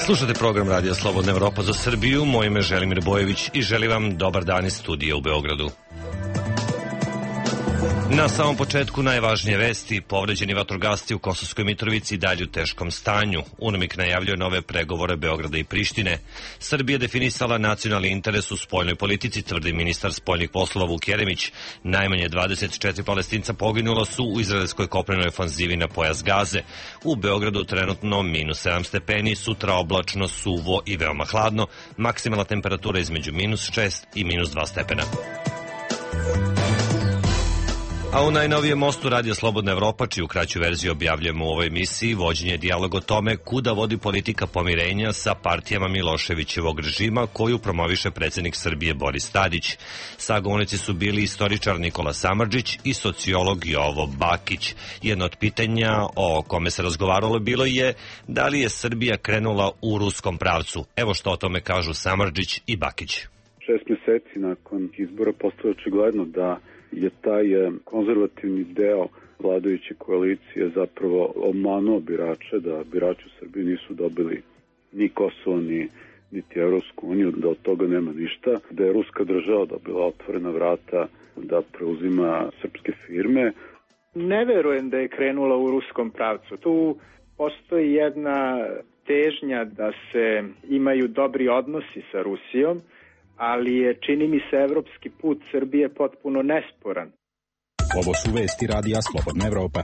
Slušate program Radija Slobodna Evropa za Srbiju. Moje ime je Želimir Bojević i želim vam dobar dan iz studija u Beogradu. Na samom početku najvažnije vesti. Povređeni vatrogasci u Kosovskoj Mitrovici dalje u teškom stanju. UNMIK najavljuje nove pregovore Beograda i Prištine. Srbija definisala nacionalni interes u spoljnoj politici, tvrdi ministar spoljnih poslova Vuk Jeremić. Najmanje 24 Palestinca poginulo su u izraelskoj kopnenoj ofanzivi na pojas Gaze. U Beogradu trenutno -7 stepeni, sutra oblačno, suvo i veoma hladno. Maksimalna temperatura između -6 i -2 stepena. A u najnovijem mostu Radija Slobodna Evropa, čiju kraću verziju objavljujemo u ovoj emisiji, vođen je dijalog o tome kuda vodi politika pomirenja sa partijama Miloševićevog režima koju promoviše predsjednik Srbije Boris Tadić. Sagovornici su bili istoričar Nikola Samardžić i sociolog Jovo Bakić. Jedno od pitanja o kome se razgovaralo bilo je da li je Srbija krenula u ruskom pravcu. Evo što o tome kažu Samardžić i Bakić. 6 meseci nakon izbora postoje očigledno da je taj konzervativni deo vladajuće koalicije zapravo obmanuo birače, da birači u Srbiji nisu dobili ni Kosovo, niti Evropsku uniju, da od toga nema ništa, da je ruska država dobila otvorena vrata da preuzima srpske firme. Ne verujem da je krenula u ruskom pravcu. Tu postoji jedna težnja da se imaju dobri odnosi sa Rusijom, ali je, čini mi se, evropski put Srbije potpuno nesporan. Ovo su vesti Radija Slobodna Evropa.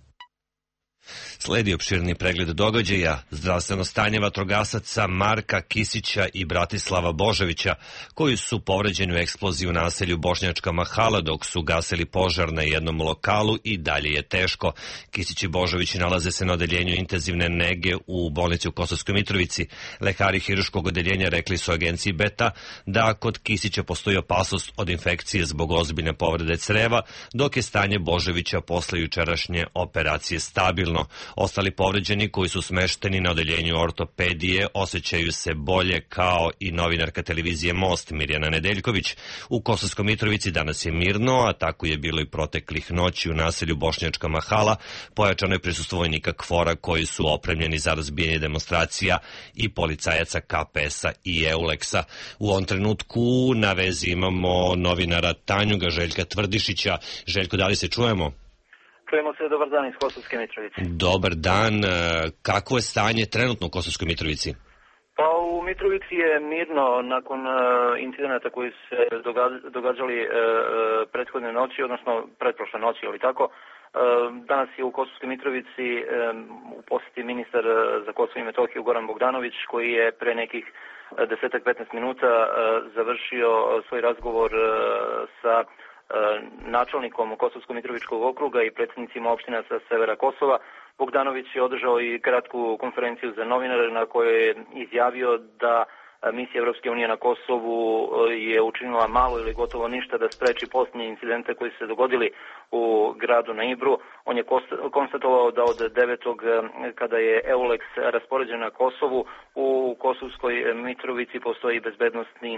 Sledi opširni pregled događaja. Zdravstveno stanje vatrogasaca Marka Kisića i Bratislava Božovića, koji su povređeni u eksploziji u naselju Bošnjačka Mahala dok su gasili požar na jednom lokalu, i dalje je teško. Kisić i Božović nalaze se na odeljenju intenzivne nege u bolnici u Kosovskoj Mitrovici. Lekari hirurškog odeljenja rekli su agenciji Beta da kod Kisića postoji opasnost od infekcije zbog ozbiljne povrede creva, dok je stanje Božovića posle jučerašnje operacije stabilno. Ostali povređeni koji su smešteni na odeljenju ortopedije osjećaju se bolje, kao i novinarka televizije Most Mirjana Nedeljković. U Kosovskoj Mitrovici danas je mirno, a tako je bilo i proteklih noći u naselju Bošnjačka Mahala. Pojačano je prisustvo vojnika KFOR-a koji su opremljeni za razbijanje demonstracija i policajaca KPS-a i EULEX-a. U ovom trenutku na vezi imamo novinara Tanjuga Željka Tvrdišića. Željko, da li se čujemo? Čujemo se, dobar dan iz Kosovske Mitrovice. Dobar dan, kakvo je stanje trenutno u Kosovskoj Mitrovici? Pa u Mitrovici je mirno nakon incidenata koji su se događali prethodne noći, odnosno pretprošle noći, ali tako. Danas je u Kosovskoj Mitrovici u posjeti ministar za Kosovo i Metohiju Goran Bogdanović, koji je pre nekih 10-15 minuta završio svoj razgovor sa načelnikom Kosovsko-Mitrovičkog okruga i predsjednicima opština sa severa Kosova. Bogdanović je održao i kratku konferenciju za novinare na kojoj je izjavio da misija Evropske unije na Kosovu je učinila malo ili gotovo ništa da spreči posljednje incidente koji su se dogodili u gradu na Ibru. On je konstatovao da od 9. kada je EULEX raspoređen na Kosovu, u Kosovskoj Mitrovici postoji bezbednostni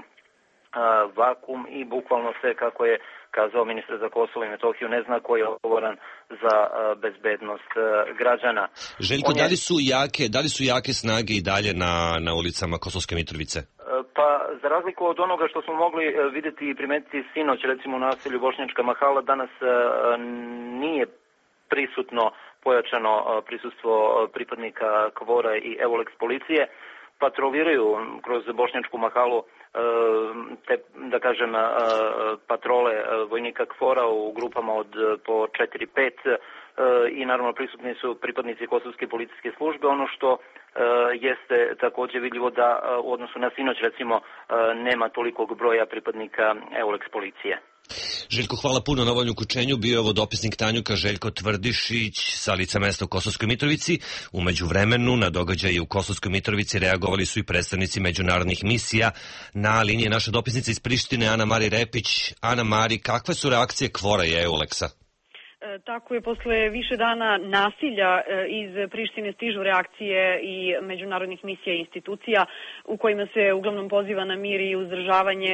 vakum i bukvalno sve, kako je kazao ministar za Kosovo i Metohiju, ne zna ko je odgovoran za bezbednost građana. Željko, da li su jake snage i dalje na ulicama Kosovske Mitrovice? Pa, za razliku od onoga što smo mogli vidjeti i primetiti sinoć, recimo u naselju Bošnjačka Mahala, danas nije prisutno pojačano prisustvo pripadnika KFOR-a i EULEX policije. Patroliraju kroz Bošnjačku Mahalu te, da kažem, patrole vojnika KFOR-a u grupama od po 4-5 i naravno prisutni su pripadnici Kosovske policijske službe. Ono što jeste također vidljivo da u odnosu na sinoć, recimo, nema tolikog broja pripadnika EULEX policije. Željko, hvala puno na ovom uključenju. Bio je ovo dopisnik Tanjuka Željko Tvrdišić sa lica mesta u Kosovskoj Mitrovici. U međuvremenu na događaje u Kosovskoj Mitrovici reagovali su i predstavnici međunarodnih misija. Na liniji naša dopisnica iz Prištine Ana Mari Repić. Ana Mari, kakve su reakcije KFOR-a i EULEX-a? Tako je, posle više dana nasilja iz Prištine stižu reakcije i međunarodnih misija i institucija u kojima se uglavnom poziva na mir i uzdržavanje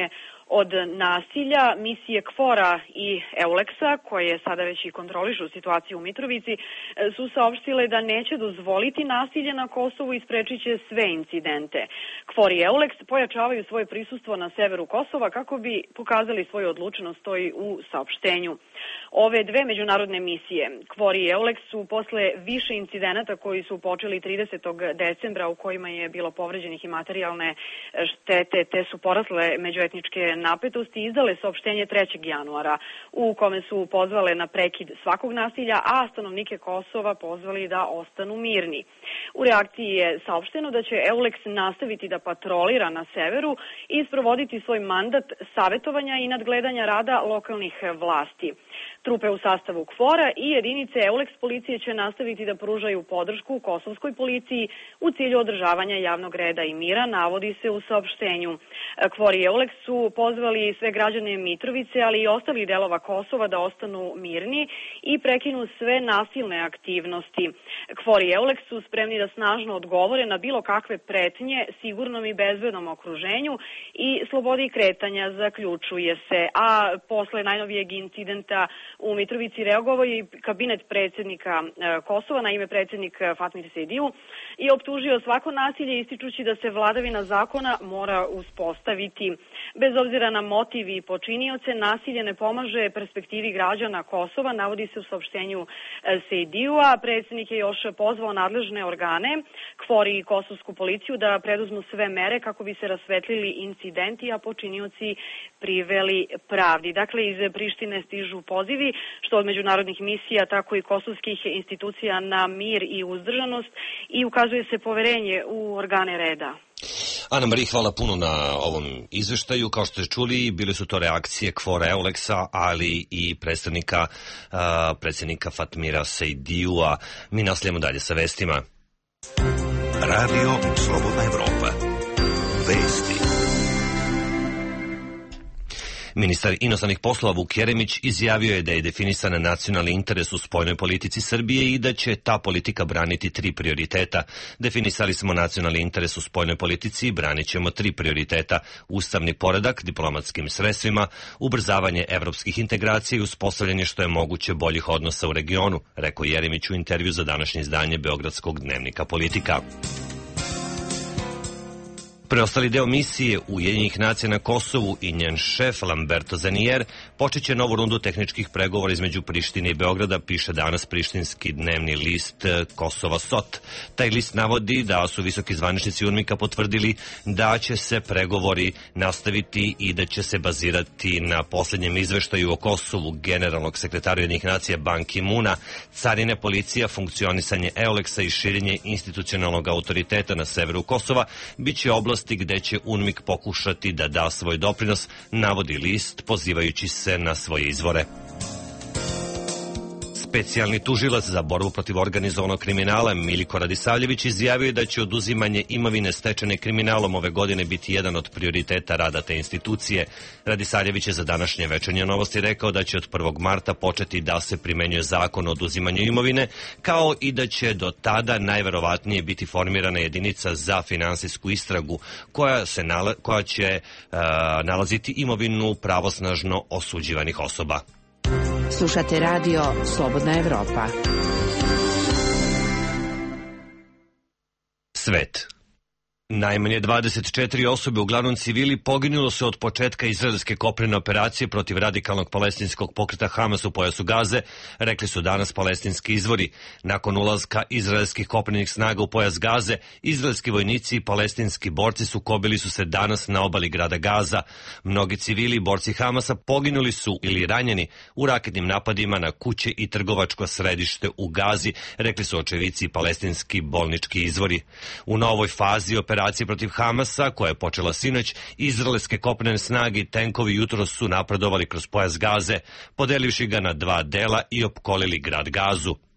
od nasilja. Misije KFOR-a i EULEX-a, koje sada već i kontrolišu situaciju u Mitrovici, su saopštile da neće dozvoliti nasilje na Kosovu i sprečit će sve incidente. KFOR i EULEX pojačavaju svoje prisustvo na severu Kosova kako bi pokazali svoju odlučnost, stoji u saopštenju. Ove dve međunarodne misije, KFOR i EULEX, su posle više incidenata koji su počeli 30. decembra u kojima je bilo povređenih i materijalne štete, te su porasle međuetničke napetosti, izdale saopštenje 3. januara u kome su pozvale na prekid svakog nasilja, a stanovnike Kosova pozvali da ostanu mirni. U reakciji je saopšteno da će EULEX nastaviti da patrolira na severu i sprovoditi svoj mandat savetovanja i nadgledanja rada lokalnih vlasti. Trupe u sastavu KFOR-a i jedinice EULEX policije će nastaviti da pružaju podršku kosovskoj policiji u cilju održavanja javnog reda i mira, navodi se u saopštenju. KFOR i EULEX su pozvali sve građane Mitrovice, ali i ostalih delova Kosova da ostanu mirni i prekinu sve nasilne aktivnosti. KFOR i EULEX su spremni da snažno odgovore na bilo kakve pretnje sigurnom i bezbednom okruženju i slobodi kretanja, zaključuje se. A posle najnovijeg incidenta u Mitrovici reagovao je kabinet predsjednika Kosova, naime predsjednik Fatmir Sejdiju, i optužio svako nasilje ističući da se vladavina zakona mora uspostaviti. Bez obzira na motiv i počinioce, nasilje ne pomaže perspektivi građana Kosova, navodi se u saopštenju Sejdiju, a predsjednik je još pozvao nadležne organe, KFOR i kosovsku policiju da preduzmu sve mere kako bi se rasvetlili incidenti, a počinioci priveli pravdi. Dakle, iz Prištine stižu pozivi, što od međunarodnih misija, tako i kosovskih institucija, na mir i uzdržanost i ukazuje se poverenje u organe reda. Ana Marija, hvala puno na ovom izveštaju. Kao što ste čuli, bile su to reakcije KFOR-a, EULEX-a, ali i predsjednika Fatmira Sejdijua. Mi nastavljamo dalje sa vestima. Radio Slobodna Evropa. Vesti. Ministar inostranih poslova Vuk Jeremić izjavio je da je definisan nacionalni interes u spoljnoj politici Srbije i da će ta politika braniti 3 prioriteta. Definisali smo nacionalni interes u spoljnoj politici i branit ćemo 3 prioriteta: ustavni poredak, diplomatskim sredstvima, ubrzavanje evropskih integracija i uspostavljanje što je moguće boljih odnosa u regionu, rekao Jeremić u intervju za današnje izdanje Beogradskog dnevnika Politika. Preostali deo misije Ujedinjenih nacija na Kosovu i njen šef Lamberto Zanier počeće novu rundu tehničkih pregovora između Prištine i Beograda, piše danas prištinski dnevni list Kosova Sot. Taj list navodi da su visoki zvaničnici UNMIK-a potvrdili da će se pregovori nastaviti i da će se bazirati na posljednjem izveštaju o Kosovu generalnog sekretara Ujedinjenih nacija Ban Ki-moona, carine, policija, funkcionisanje EULEX-a i širenje institucionalnog autoriteta na severu Kosova biće oblast gde će UNMIK pokušati da da svoj doprinos, navodi list pozivajući se na svoje izvore. Specijalni tužilac za borbu protiv organizovanog kriminala Miljko Radisavljević izjavio je da će oduzimanje imovine stečene kriminalom ove godine biti jedan od prioriteta rada te institucije. Radisavljević je za današnje Večernje novosti rekao da će od 1. marta početi da se primenjuje zakon o oduzimanju imovine, kao i da će do tada najverovatnije biti formirana jedinica za finansijsku istragu koja će nalaziti imovinu pravosnažno osuđivanih osoba. Slušate radio Slobodna Evropa. Svet. Najmanje 24 osobe, uglavnom civili, poginulo se od početka izraelske kopnene operacije protiv radikalnog palestinskog pokreta Hamas u pojasu Gaze, rekli su danas palestinski izvori. Nakon ulaska izraelskih kopnenih snaga u pojas Gaze, izraelski vojnici i palestinski borci sukobili su se danas na obali grada Gaza. Mnogi civili i borci Hamasa poginuli su ili ranjeni u raketnim napadima na kuće i trgovačko središte u Gazi, rekli su očevici i palestinski bolnički izvori. U novoj fazi operacije protiv Hamasa, koja je počela sinoć, izraelske kopnene snage i tenkovi jutros su napredovali kroz pojas Gaze, podelivši ga na 2 dela i opkolili grad Gazu.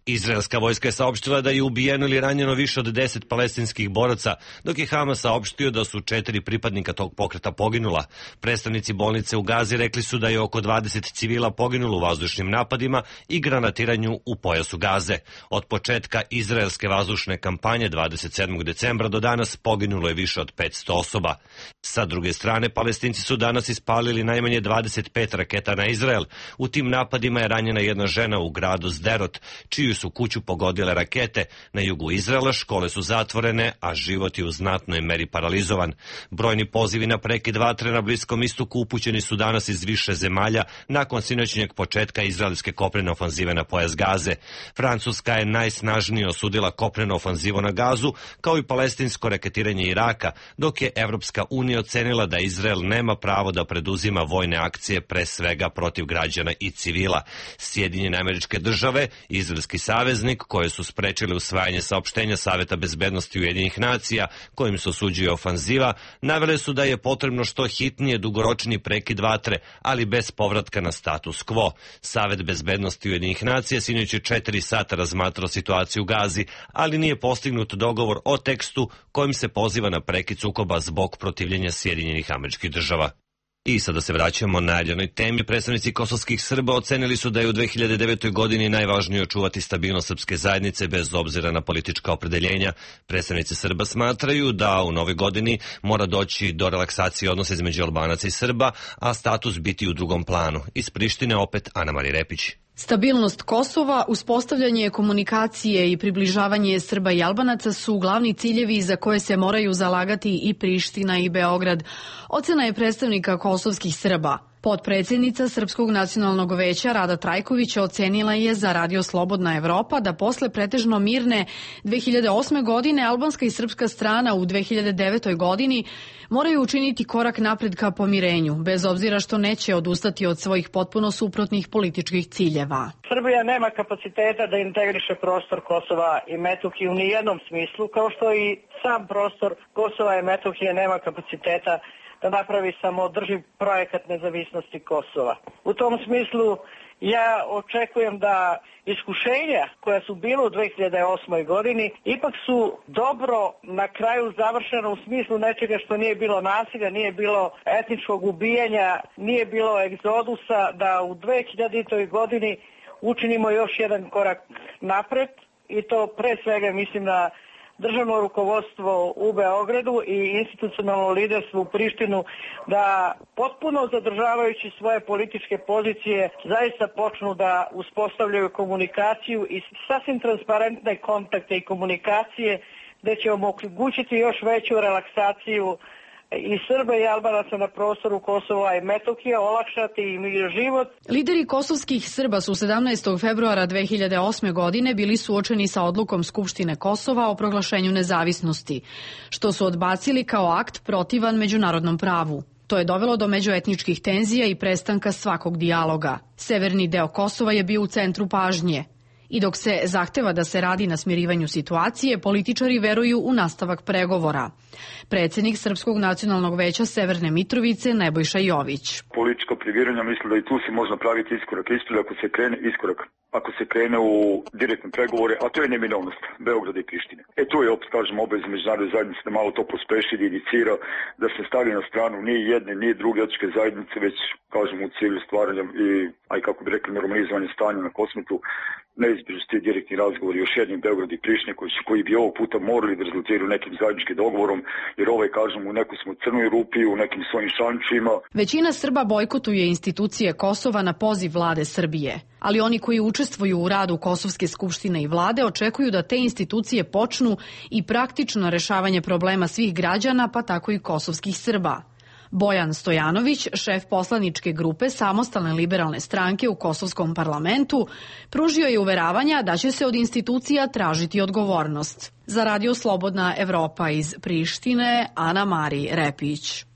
Izraelska vojska je saopštila da je ubijeno ili ranjeno više od 10 palestinskih boraca, dok je Hamas saopštio da su 4 pripadnika tog pokreta poginula. Predstavnici bolnice u Gazi rekli su da je oko 20 civila poginulo u vazdušnim napadima i granatiranju u pojasu Gaze. Od početka izraelske vazdušne kampanje 27. decembra do danas poginulo je više od 500 osoba. Sa druge strane, Palestinci su danas ispalili najmanje 25 raketa na Izrael. U tim napadima je ranjena jedna žena u gradu Sderot, čiju su kuću pogodile rakete. Na jugu Izraela škole su zatvorene, a život je u znatnoj meri paralizovan. Brojni pozivi na prekid vatre na Bliskom istoku upućeni su danas iz više zemalja nakon sinoćnjeg početka izraelske kopnene ofanzive na pojas Gaze. Francuska je najsnažnije osudila kopnenu ofanzivu na Gazu, kao i palestinsko raketiranje Iraka, dok je Evropska unija ocenila da Izrael nema pravo da preduzima vojne akcije, pre svega protiv građana i civila. Sjedinjene Američke Države, izraelski saveznik, koje su sprečili usvajanje saopštenja Saveta bezbednosti Ujedinjenih nacija, kojim se osuđuje ofanziva, navele su da je potrebno što hitnije dugoročni prekid vatre, ali bez povratka na status quo. Savet bezbednosti Ujedinjenih nacija sinoć je 4 sata razmatrao situaciju u Gazi, ali nije postignut dogovor o tekstu kojim se poziva na prekid sukoba zbog protivljenja Sjedinjenih Američkih Država. I sada se vraćamo najavljenoj temi. Predstavnici kosovskih Srba ocenili su da je u 2009. godini najvažnije očuvati stabilnost srpske zajednice bez obzira na politička opredeljenja. Predstavnici Srba smatraju da u novoj godini mora doći do relaksacije odnosa između Albanaca i Srba, a status biti u drugom planu. Iz Prištine opet Ana Marija Repić. Stabilnost Kosova, uspostavljanje komunikacije i približavanje Srba i Albanaca su glavni ciljevi za koje se moraju zalagati i Priština i Beograd. Ocena je predstavnika kosovskih Srba. Potpredsjednica Srpskog nacionalnog veća Rada Trajković ocenila je za Radio Slobodna Evropa da posle pretežno mirne 2008. godine albanska i srpska strana u 2009. godini moraju učiniti korak napred ka pomirenju, bez obzira što neće odustati od svojih potpuno suprotnih političkih ciljeva. Srbija nema kapaciteta da integriše prostor Kosova i Metohije u nijednom smislu, kao što i sam prostor Kosova i Metohije nema kapaciteta da napravi samoodrživ projekat nezavisnosti Kosova. U tom smislu ja očekujem da iskušenja koja su bila u 2008. godini ipak su dobro na kraju završena u smislu nečega što nije bilo nasilja, nije bilo etničkog ubijanja, nije bilo egzodusa, da u 2000. godini učinimo još jedan korak napred i to pre svega mislim na državno rukovodstvo u Beogradu i institucionalno liderstvo u Prištinu da potpuno zadržavajući svoje političke pozicije zaista počnu da uspostavljaju komunikaciju i sasvim transparentne kontakte i komunikacije gde će omogućiti još veću relaksaciju i Srba i Albanaca na prostoru Kosova i Metohije, olakšati im život. Lideri kosovskih Srba su 17. februara 2008. godine bili suočeni sa odlukom Skupštine Kosova o proglašenju nezavisnosti, što su odbacili kao akt protivan međunarodnom pravu. To je dovelo do međuetničkih tenzija i prestanka svakog dijaloga. Severni deo Kosova je bio u centru pažnje. I dok se zahteva da se radi na smirivanju situacije, političari veruju u nastavak pregovora. Predsjednik Srpskog nacionalnog veća Severne Mitrovice Nebojša Jović. Političko previranje, mislim da i tu se može napraviti iskorak. Isto ako se krene u direktne pregovore, a to je neminovnost Beograda i Prištine. Tu je opet, kažem, obaveza međunarodne zajednice da malo to pospeši i inicira, da se stavi na stranu ni jedne, ni druge etničke zajednice, već, kažem, u cilju stvaranja i, aj kako bi rekli, normalizovanje stanja na Kosmetu, neizbježno ti direktni razgovori još jednim Beograd i Prištine koji bi ovog puta morali da rezultiraju nekim zajedničkim dogovorom, jer kažem, u nekoj smo crnoj rupi, u nekim svojim šančima. Većina Srba bojkotuje institucije Kosova na poziv vlade Srbije, ali oni koji učestvuju u radu Kosovske skupštine i vlade očekuju da te institucije počnu i praktično rešavanje problema svih građana, pa tako i kosovskih Srba. Bojan Stojanović, šef poslaničke grupe Samostalne liberalne stranke u Kosovskom parlamentu, pružio je uveravanja da će se od institucija tražiti odgovornost. Za Radio Slobodna Evropa iz Prištine, Ana Marija Repić.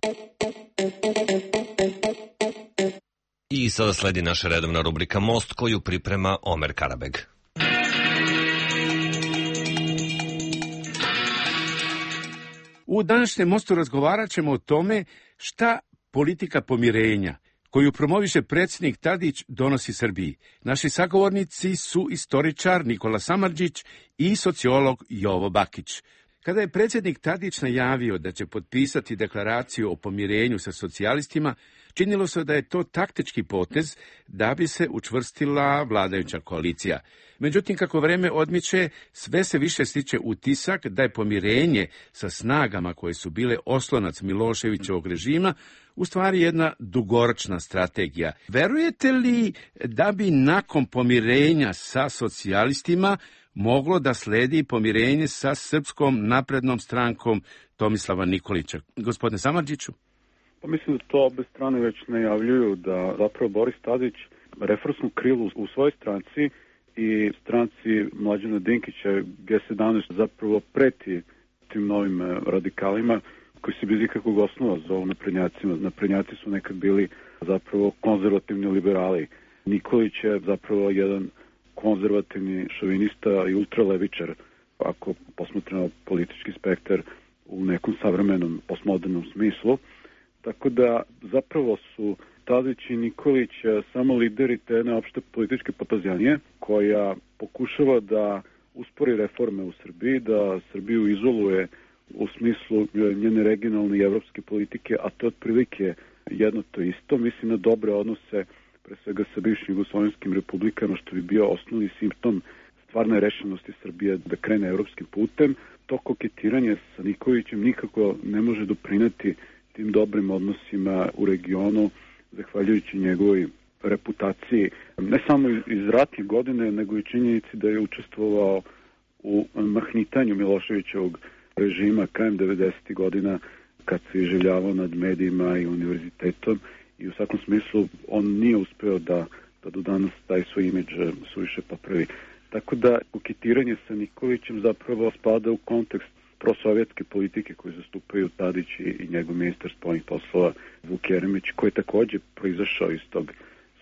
I sada sledi naša redovna rubrika Most, koju priprema Omer Karabeg. U današnjem Mostu razgovarat ćemo o tome šta politika pomirenja, koju promoviše predsjednik Tadić, donosi Srbiji. Naši sagovornici su istoričar Nikola Samardžić i sociolog Jovo Bakić. Kada je predsjednik Tadić najavio da će potpisati deklaraciju o pomirenju sa socijalistima, činilo se da je to taktički potez da bi se učvrstila vladajuća koalicija. Međutim, kako vreme odmiče, sve se više stiče utisak da je pomirenje sa snagama koje su bile oslonac Miloševićevog režima u stvari jedna dugoročna strategija. Verujete li da bi nakon pomirenja sa socijalistima moglo da sledi pomirenje sa Srpskom naprednom strankom Tomislava Nikolića? Gospodine Samardžiću? Pa mislim da to obe strane već najavljuju, da zapravo Boris Tadić reformsku krilu u svojoj stranci i stranci Mlađana Dinkića G17 zapravo preti tim novim radikalima koji se bez ikakvog osnova zovu naprednjacima. Naprednjaci su nekad bili zapravo konzervativni liberali. Nikolić je zapravo jedan konzervativni šovinista i ultralevičar, ako posmatramo politički spektar u nekom savremenom postmodernom smislu. Tako da zapravo su Tadić i Nikolić samo lideri te jedne opšte političke papazjanije koja pokušava da uspori reforme u Srbiji, da Srbiju izoluje u smislu njene regionalne i evropske politike, a to je otprilike jedno to isto. Mislim na dobre odnose pre svega sa bivšim jugoslovenskim republikama, što bi bio osnovni simptom stvarne rešenosti Srbije da krene evropskim putem. To koketiranje sa Nikolićem nikako ne može doprineti tim dobrim odnosima u regionu, zahvaljujući njegovoj reputaciji, ne samo iz ratnih godine, nego i činjenici da je učestvovao u mahnitanju Miloševićevog režima krajem 90. godina, kad se iživljavao nad medijima i univerzitetom, i u svakom smislu on nije uspeo da do danas taj svoj imidž suviše popravi. Tako da koketiranje sa Nikolićem zapravo spada u kontekst prosovjetske politike koju zastupaju Tadić i njegov ministar spoljnih poslova Vuk Jeremić, koji je takođe proizašao iz tog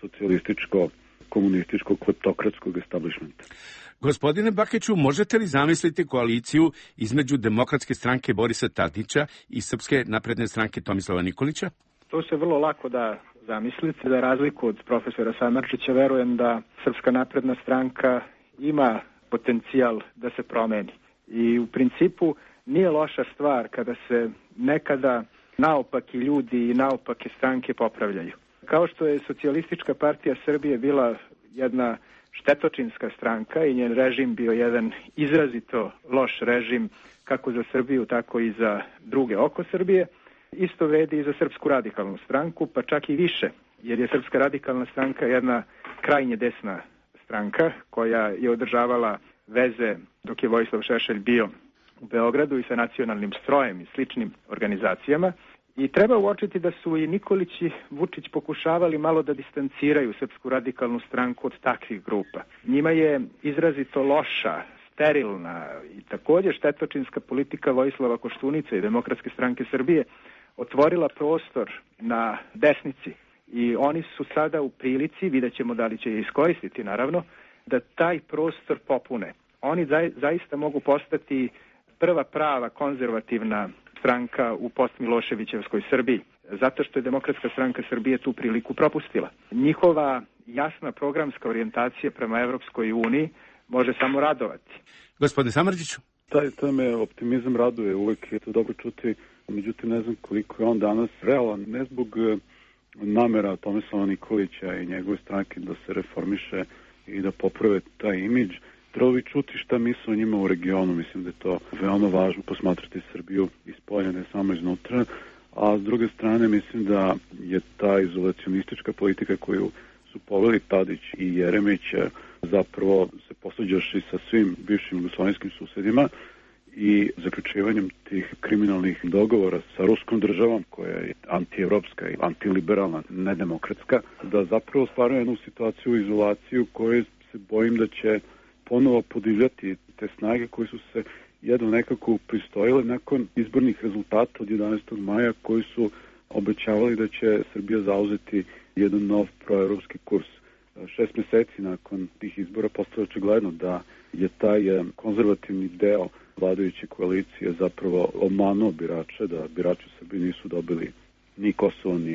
socijalističko-komunističkog kleptokratskog establishmenta. Gospodine Bakiću, možete li zamisliti koaliciju između Demokratske stranke Borisa Tadića i Srpske napredne stranke Tomislava Nikolića? To se vrlo lako da zamisliti. Za razliku od profesora Samardžića, verujem da Srpska napredna stranka ima potencijal da se promeni. I u principu nije loša stvar kada se nekada naopaki ljudi i naopake stranke popravljaju. Kao što je Socijalistička partija Srbije bila jedna štetočinska stranka i njen režim bio jedan izrazito loš režim kako za Srbiju, tako i za druge oko Srbije, isto vredi i za Srpsku radikalnu stranku, pa čak i više, jer je Srpska radikalna stranka jedna krajnje desna stranka koja je održavala veze dok je Vojislav Šešelj bio u Beogradu i sa nacionalnim strojem i sličnim organizacijama. I treba uočiti da su i Nikolić i Vučić pokušavali malo da distanciraju Srpsku radikalnu stranku od takvih grupa. Njima je izrazito loša, sterilna i također štetočinska politika Vojislava Koštunice i Demokratske stranke Srbije otvorila prostor na desnici. I oni su sada u prilici, vidjet ćemo da li će je iskoristiti naravno, da taj prostor popune. Oni zaista mogu postati prva prava konzervativna stranka u postmiloševićevskoj Srbiji, zato što je Demokratska stranka Srbije tu priliku propustila. Njihova jasna programska orijentacija prema Evropskoj uniji može samo radovati. Gospodine Samardžiću? Taj me optimizam raduje, uvek je to dobro čuti, međutim ne znam koliko je on danas realan, ne zbog namera Tomislava Nikolića i njegove stranke da se reformiše i da poprave taj imidž. Trebalo bi čuti šta misle o njima u regionu, mislim da je to veoma važno posmatrati Srbiju ispolja, ne samo iznutra, a s druge strane mislim da je ta izolacionistička politika koju su poveli Tadić i Jeremić zapravo se posvađaši sa svim bivšim jugoslovenskim susedima i zaključivanjem tih kriminalnih dogovora sa ruskom državom koja je antievropska i antiliberalna, nedemokratska, da zapravo stvaraju jednu situaciju u izolaciju koju se bojim da će ponovo podivljati te snage koje su se jedno nekako pristojile nakon izbornih rezultata od 11. maja koji su obećavali da će Srbija zauzeti jedan nov proevropski kurs. 6 meseci nakon tih izbora postalo očigledno da je taj konzervativni deo vladajuće koalicije zapravo obmanuo birače, da birači u Srbiji nisu dobili ni Kosovo, ni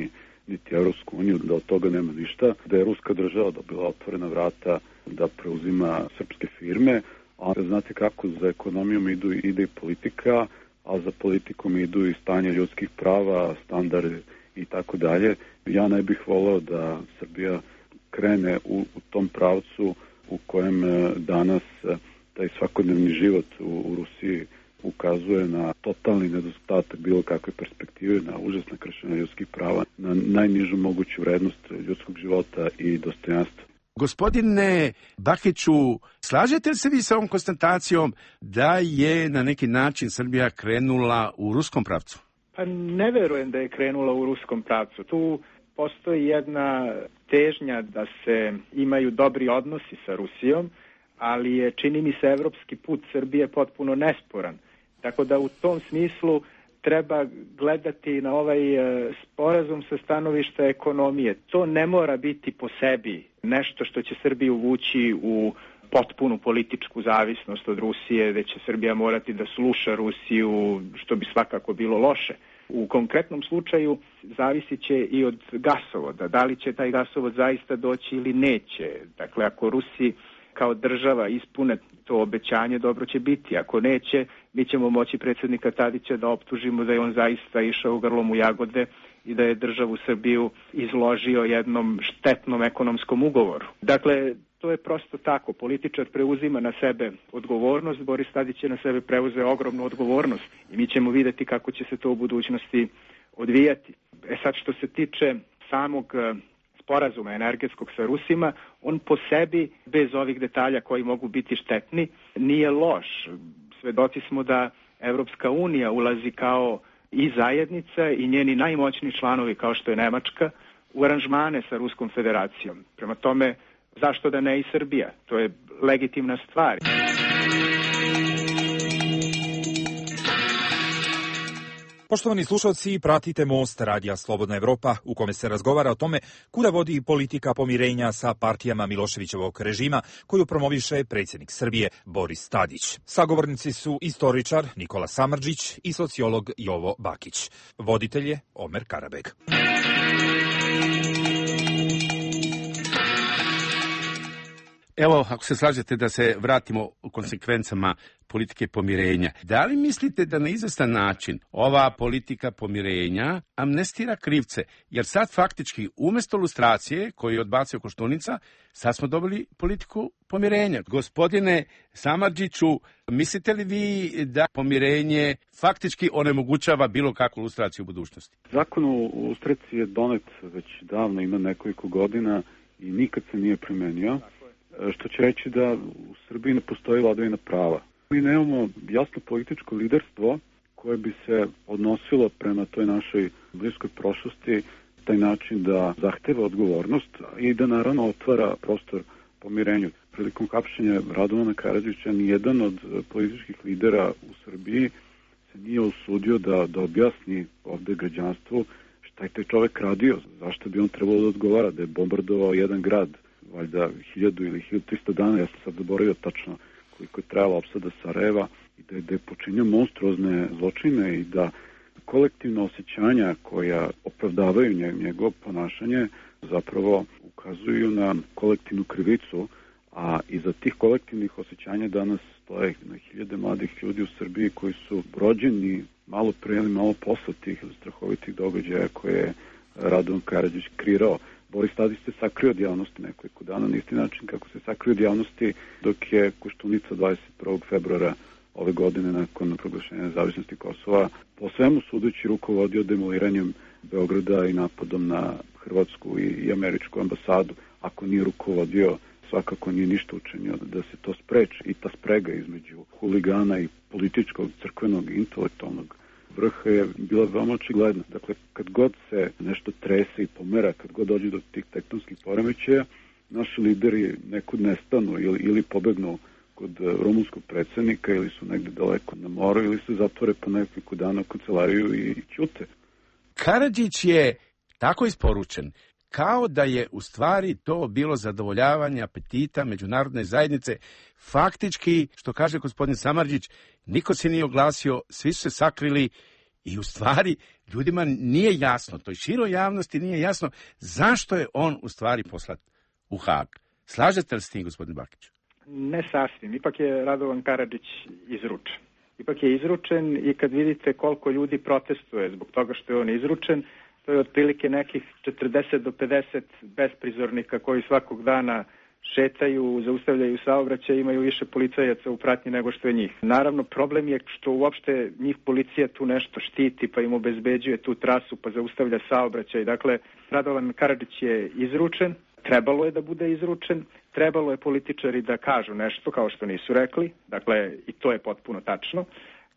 niti Evropsku uniju, da od toga nema ništa, da je ruska država dobila otvorena vrata da preuzima srpske firme, a znate kako za ekonomijom ide i politika, a za politikom idu i stanje ljudskih prava, standarde i tako dalje. Ja ne bih voleo da Srbija krene u tom pravcu u kojem danas taj svakodnevni život u Rusiji ukazuje na totalni nedostatak bilo kakve perspektive, na užasna kršenja ljudskih prava, na najnižu moguću vrednost ljudskog života i dostojanstva. Gospodine Bakiću, slažete li se vi sa ovom konstatacijom da je na neki način Srbija krenula u ruskom pravcu? Pa ne verujem da je krenula u ruskom pravcu. Tu postoji jedna težnja da se imaju dobri odnosi sa Rusijom, ali je, čini mi se, evropski put Srbije potpuno nesporan. Tako da u tom smislu treba gledati na ovaj sporazum sa stanovišta ekonomije. To ne mora biti po sebi nešto što će Srbiju vući u potpunu političku zavisnost od Rusije, da će Srbija morati da sluša Rusiju, što bi svakako bilo loše. U konkretnom slučaju zavisit će i od gasovoda. Da li će taj gasovod zaista doći ili neće. Dakle, ako Rusi kao država ispune to obećanje, dobro će biti. Ako neće, mi ćemo moći predsjednika Tadića da optužimo da je on zaista išao grlom u jagode i da je državu Srbiju izložio jednom štetnom ekonomskom ugovoru. Dakle, to je prosto tako. Političar preuzima na sebe odgovornost, Boris Tadić je na sebe preuzeo ogromnu odgovornost i mi ćemo vidjeti kako će se to u budućnosti odvijati. Sad što se tiče samog sporazuma energetskog sa Rusima, on po sebi, bez ovih detalja koji mogu biti štetni, nije loš. Svedoci smo da Evropska unija ulazi kao i zajednica i njeni najmoćniji članovi, kao što je Nemačka, u aranžmane sa Ruskom federacijom. Prema tome, zašto da ne i Srbija? To je legitimna stvar. Poštovani slušalci, pratite Most Radija Slobodna Evropa, u kome se razgovara o tome kuda vodi politika pomirenja sa partijama Miloševićevog režima koju promoviše predsjednik Srbije Boris Tadić. Sagovornici su istoričar Nikola Samardžić i sociolog Jovo Bakić. Voditelj je Omer Karabeg. Evo, ako se slažete da se vratimo u konsekvencama politike pomirenja. Da li mislite da na izvestan način ova politika pomirenja amnestira krivce? Jer sad faktički umjesto lustracije koju je odbacio Koštunica, sad smo dobili politiku pomirenja. Gospodine Samardžiću, mislite li vi da pomirenje faktički onemogućava bilo kakvu lustraciju u budućnosti? Zakon o lustraciji je donet već davno, ima nekoliko godina i nikad se nije primenio. Što će reći da u Srbiji ne postoji vladavina prava. Mi nemamo jasno političko liderstvo koje bi se odnosilo prema toj našoj bliskoj prošlosti taj način da zahteva odgovornost i da naravno otvara prostor pomirenju. Prilikom hapšenja Radovana Karadžića nijedan od političkih lidera u Srbiji se nije usudio da objasni ovde građanstvu šta je taj čovek radio, zašto bi on trebalo da odgovara, da je bombardovao jedan grad, valjda 1000 ili 1300 dana, ja sam sad zaboravio tačno koliko je trajala opsada Sarajeva, i da je počinio monstruozne zločine i da kolektivna osjećanja koja opravdavaju njegovo ponašanje zapravo ukazuju na kolektivnu krivicu, a iza tih kolektivnih osjećanja danas stoje na hiljade mladih ljudi u Srbiji koji su rođeni malo pre ili malo posle tih strahovitih događaja koje je Radovan Karadžić kreirao. Boris Tadić se sakrio od javnosti nekoliko dana na isti način kako se sakrio od javnosti dok je Koštunica 21. februara ove godine nakon proglašenja nezavisnosti Kosova po svemu sudeći rukovodio demoliranjem Beograda i napadom na hrvatsku i američku ambasadu. Ako nije rukovodio, svakako nije ništa učinio da se to spreči. I ta sprega između huligana i političkog, crkvenog, intelektualnog vrha je bila veoma očigledna. Dakle, kad god se nešto trese i pomera, kad god dođe do tih tektonskih poremećaja, naši lideri nekud nestanu ili pobegnu kod rumunskog predsjednika ili su negde daleko na moru ili se zatvore po nekoliko dana u kancelariju i ćute. Karadžić je tako isporučen kao da je u stvari to bilo zadovoljavanje apetita međunarodne zajednice. Faktički, što kaže gospodin Samardžić, niko se nije oglasio, svi su se sakrili I u stvari ljudima nije jasno, toj široj javnosti nije jasno zašto je on u stvari poslat u Hag. Slažete li s tim, gospodin Bakić? Ne sasvim. Ipak je Radovan Karadžić izručen. Ipak je izručen i kad vidite koliko ljudi protestuje zbog toga što je on izručen, to je otprilike nekih 40 do 50 besprizornika koji svakog dana šetaju, zaustavljaju saobraćaj, imaju više policajaca u pratnji nego što je njih. Naravno, problem je što uopšte njih policija tu nešto štiti, pa im obezbeđuje tu trasu, pa zaustavlja saobraćaj. Dakle, Radovan Karadžić je izručen, trebalo je da bude izručen, trebalo je političari da kažu nešto kao što nisu rekli, dakle i to je potpuno tačno,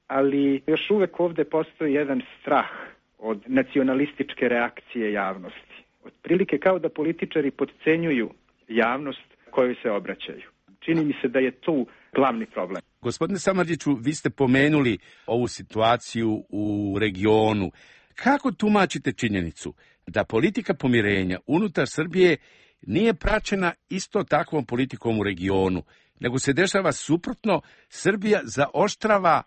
ali još uvek ovde postoji jedan strah od nacionalističke reakcije javnosti. Otprilike kao da političari potcenjuju javnost kojoj se obraćaju. Čini mi se da je tu glavni problem. Gospodine Samardžiću, vi ste pomenuli ovu situaciju u regionu. Kako tumačite činjenicu da politika pomirenja unutar Srbije nije praćena isto takvom politikom u regionu, nego se dešava suprotno, Srbija zaoštrava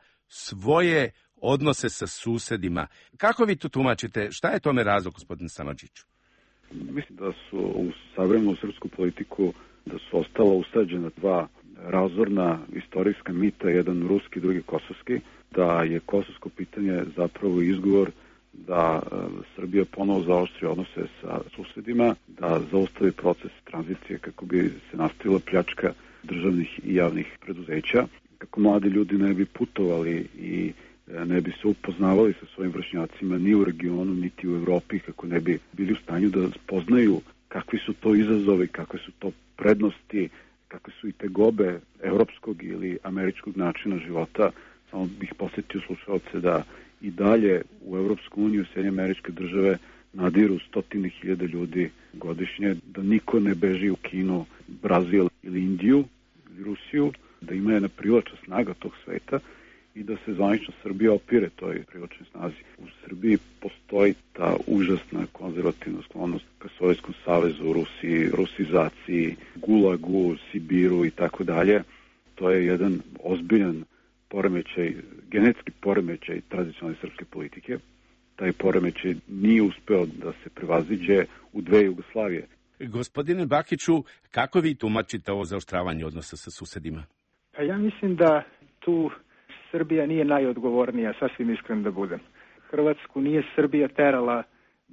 svoje odnose sa susedima. Kako vi to tumačite? Šta je tome razlog, gospodine Samardžiću? Mislim da su u savremenu srpsku politiku da su ostala usađena dva razorna istorijska mita, jedan ruski, drugi kosovski, da je kosovsko pitanje zapravo izgovor da Srbija ponovo zaoštri odnose sa susedima, da zaustavi proces tranzicije kako bi se nastavila pljačka državnih i javnih preduzeća, kako mladi ljudi ne bi putovali i ne bi se upoznavali sa svojim vršnjacima ni u regionu, niti u Evropi, kako ne bi bili u stanju da spoznaju kakvi su to izazovi, kakve su to prednosti, kakve su i tegobe evropskog ili američkog načina života. Samo bih posjetio slušalce da i dalje u Evropsku uniju, Sjedinjene Američke Države nadiru 100.000 ljudi godišnje, da niko ne beži u Kinu, Brazil ili Indiju ili Rusiju, da ima jedna privlačna snaga tog sveta i da se zvanično Srbija opire toj privlačnoj snazi. U Srbiji postoji ta užasna konzervativna sklonost ka Sovjetskom savezu, Rusiji, rusizaciji, Gulagu, Sibiru i tako dalje. To je jedan ozbiljan poremećaj, genetski poremećaj tradicionalne srpske politike. Taj poremećaj nije uspeo da se prevaziđe u dve Jugoslavije. Gospodine Bakiću, kako vi tumačite ovo zaoštravanje odnosa sa susedima? Pa ja mislim da tu Srbija nije najodgovornija, sasvim iskren da budem. Hrvatsku nije Srbija terala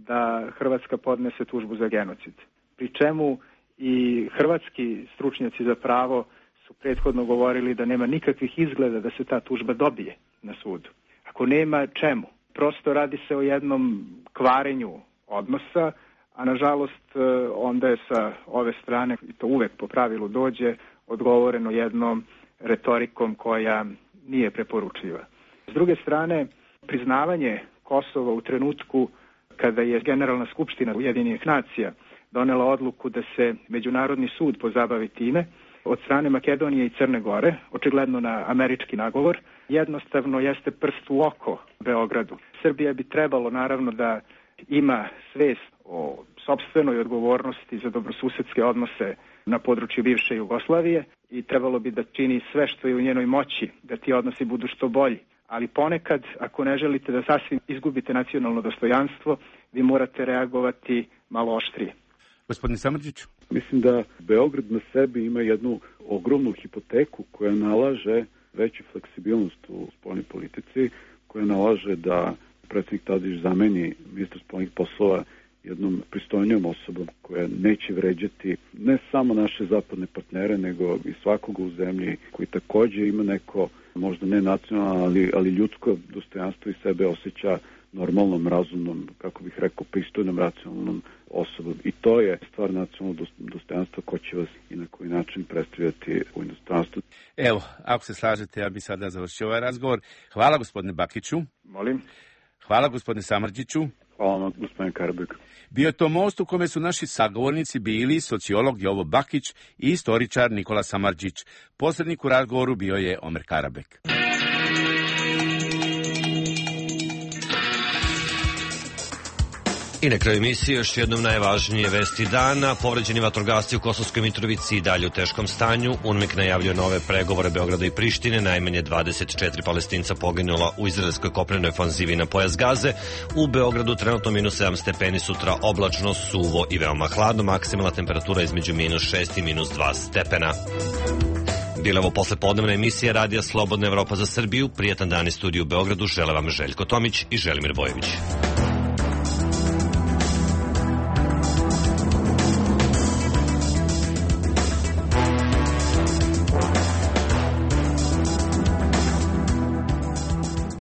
da Hrvatska podnese tužbu za genocid. Pri čemu i hrvatski stručnjaci za pravo su prethodno govorili da nema nikakvih izgleda da se ta tužba dobije na sudu. Ako nema, čemu? Prosto radi se o jednom kvarenju odnosa, a nažalost onda je sa ove strane, i to uvek po pravilu dođe, odgovoreno jednom retorikom koja nije preporučljiva. S druge strane, priznavanje Kosova u trenutku kada je Generalna skupština Ujedinjenih nacija donela odluku da se Međunarodni sud pozabavi time, od strane Makedonije i Crne Gore, očigledno na američki nagovor, jednostavno jeste prst u oko Beogradu. Srbija bi trebalo naravno da ima svest o sopstvenoj odgovornosti za dobrosusedske odnose na području bivše Jugoslavije i trebalo bi da čini sve što je u njenoj moći da ti odnosi budu što bolji. Ali ponekad, ako ne želite da sasvim izgubite nacionalno dostojanstvo, vi morate reagovati malo oštrije. Gospodin Samardžić? Mislim da Beograd na sebi ima jednu ogromnu hipoteku koja nalaže veću fleksibilnost u spoljnoj politici, koja nalaže da predsjednik Tadić zameni ministra spoljnih poslova jednom pristojnijom osobom koja neće vređati ne samo naše zapadne partnere, nego i svakoga u zemlji koji također ima neko, možda ne nacionalno, ali ljudsko dostojanstvo i sebe osjeća normalnom, razumnom, kako bih rekao, pristojnom, racionalnom osobom. I to je stvar nacionalnog dostojanstva ko će vas i na koji način predstavljati u inostranstvu. Evo, ako se slažete, ja bih sada završio ovaj razgovor. Hvala gospodine Bakiću. Molim. Hvala gospodine Samardžiću. Hvala vam, gospodine Karabek. Bio je to most u kome su naši sagovornici bili sociolog Jovo Bakić i istoričar Nikola Samardžić. Posrednik u razgovoru bio je Omer Karabek. I na kraju emisije još jednom najvažnije vesti dana. Povređeni vatrogasci u Kosovskoj Mitrovici i dalje u teškom stanju. UNMIK najavljuje nove pregovore Beograda i Prištine. Najmanje 24 Palestinca poginula u izraelskoj kopnenoj ofanzivi na pojas Gaze. U Beogradu trenutno -7 stepeni, sutra oblačno, suvo i veoma hladno. Maksimalna temperatura između -6 i -2 stepena. Bila ovo poslepodnevna emisija Radija Slobodna Evropa za Srbiju. Prijetan dan iz studiju u Beogradu žele vam Željko Tomić i Želimir Bojević.